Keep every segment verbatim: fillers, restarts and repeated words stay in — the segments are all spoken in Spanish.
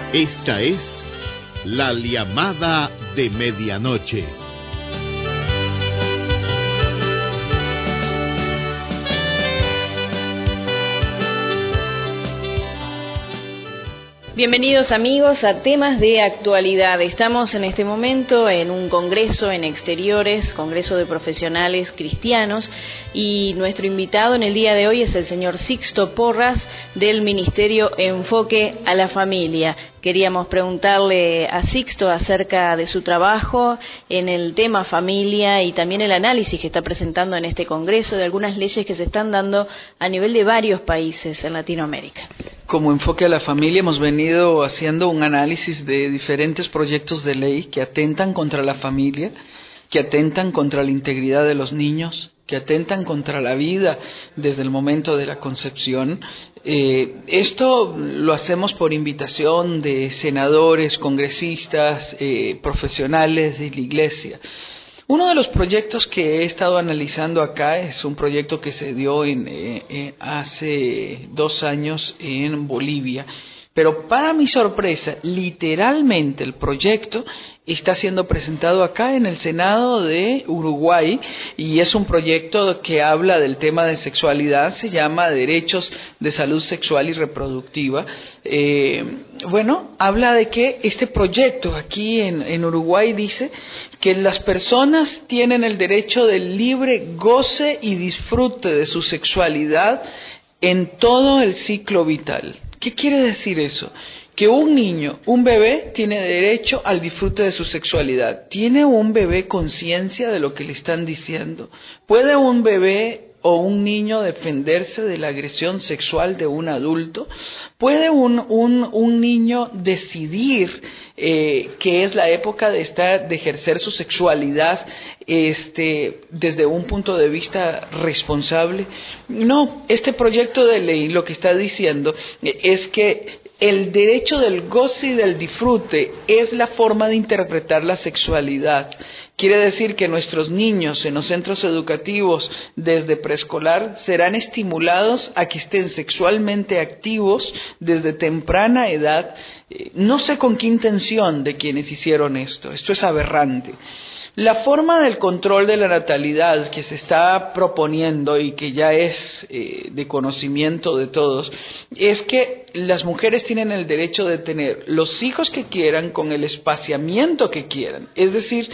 Esta es la llamada de medianoche. Bienvenidos amigos a temas de actualidad. Estamos en este momento en un congreso en exteriores, congreso de profesionales cristianos, y nuestro invitado en el día de hoy es el señor Sixto Porras del Ministerio Enfoque a la Familia. Queríamos preguntarle a Sixto acerca de su trabajo en el tema familia y también el análisis que está presentando en este congreso de algunas leyes que se están dando a nivel de varios países en Latinoamérica. Como Enfoque a la Familia hemos venido haciendo un análisis de diferentes proyectos de ley que atentan contra la familia, que atentan contra la integridad de los niños, que atentan contra la vida desde el momento de la concepción. Eh, esto lo hacemos por invitación de senadores, congresistas, eh, profesionales de la Iglesia. Uno de los proyectos que he estado analizando acá es un proyecto que se dio en, eh, eh, hace dos años en Bolivia. Pero para mi sorpresa, literalmente el proyecto está siendo presentado acá en el Senado de Uruguay y es un proyecto que habla del tema de sexualidad, se llama Derechos de Salud Sexual y Reproductiva. Eh, bueno, habla de que este proyecto aquí en, en Uruguay dice que las personas tienen el derecho del libre goce y disfrute de su sexualidad en todo el ciclo vital. ¿Qué quiere decir eso? Que un niño, un bebé, tiene derecho al disfrute de su sexualidad. ¿Tiene un bebé conciencia de lo que le están diciendo? ¿Puede un bebé o un niño defenderse de la agresión sexual de un adulto? ¿Puede un, un, un niño decidir eh, que es la época de estar, de ejercer su sexualidad este, desde un punto de vista responsable? No, este proyecto de ley lo que está diciendo es que el derecho del goce y del disfrute es la forma de interpretar la sexualidad. Quiere decir que nuestros niños en los centros educativos desde preescolar serán estimulados a que estén sexualmente activos desde temprana edad. No sé con qué intención de quienes hicieron esto. Esto es aberrante. La forma del control de la natalidad que se está proponiendo y que ya es eh, de conocimiento de todos es que las mujeres tienen el derecho de tener los hijos que quieran con el espaciamiento que quieran. Es decir,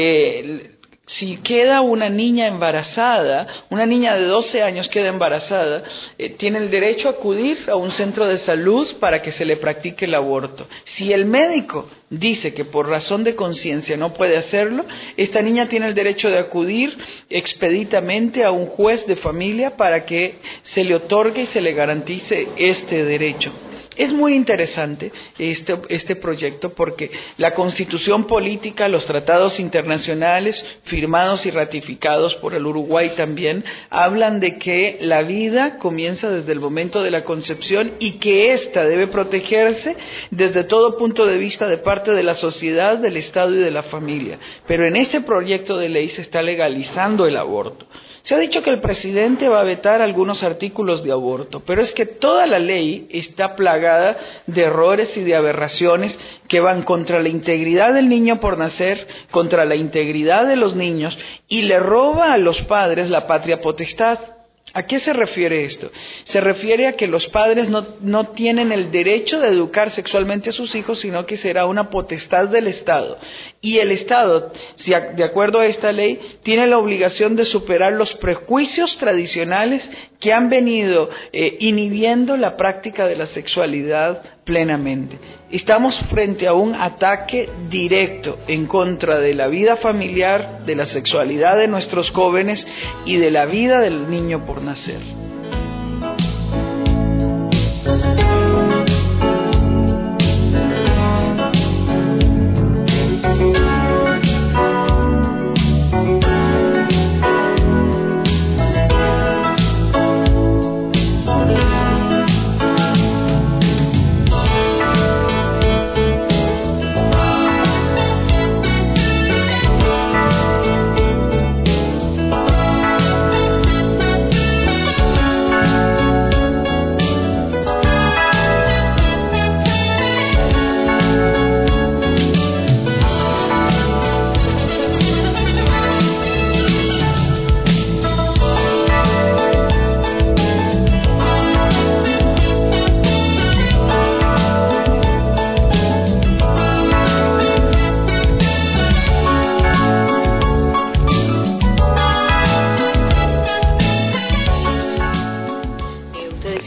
eh, si queda una niña embarazada, una niña de doce años queda embarazada, eh, tiene el derecho a acudir a un centro de salud para que se le practique el aborto. Si el médico dice que por razón de conciencia no puede hacerlo, esta niña tiene el derecho de acudir expeditamente a un juez de familia para que se le otorgue y se le garantice este derecho. Es muy interesante este, este proyecto porque la Constitución política, los tratados internacionales firmados y ratificados por el Uruguay también, hablan de que la vida comienza desde el momento de la concepción y que ésta debe protegerse desde todo punto de vista de parte de la sociedad, del Estado y de la familia. Pero en este proyecto de ley se está legalizando el aborto. Se ha dicho que el presidente va a vetar algunos artículos de aborto, pero es que toda la ley está plagada de errores y de aberraciones que van contra la integridad del niño por nacer, contra la integridad de los niños y le roba a los padres la patria potestad. ¿A qué se refiere esto? Se refiere a que los padres no, no tienen el derecho de educar sexualmente a sus hijos, sino que será una potestad del Estado. Y el Estado, si a, de acuerdo a esta ley, tiene la obligación de superar los prejuicios tradicionales que han venido eh, inhibiendo la práctica de la sexualidad plenamente. Estamos frente a un ataque directo en contra de la vida familiar, de la sexualidad de nuestros jóvenes y de la vida del niño por nacer.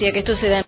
decía que esto se da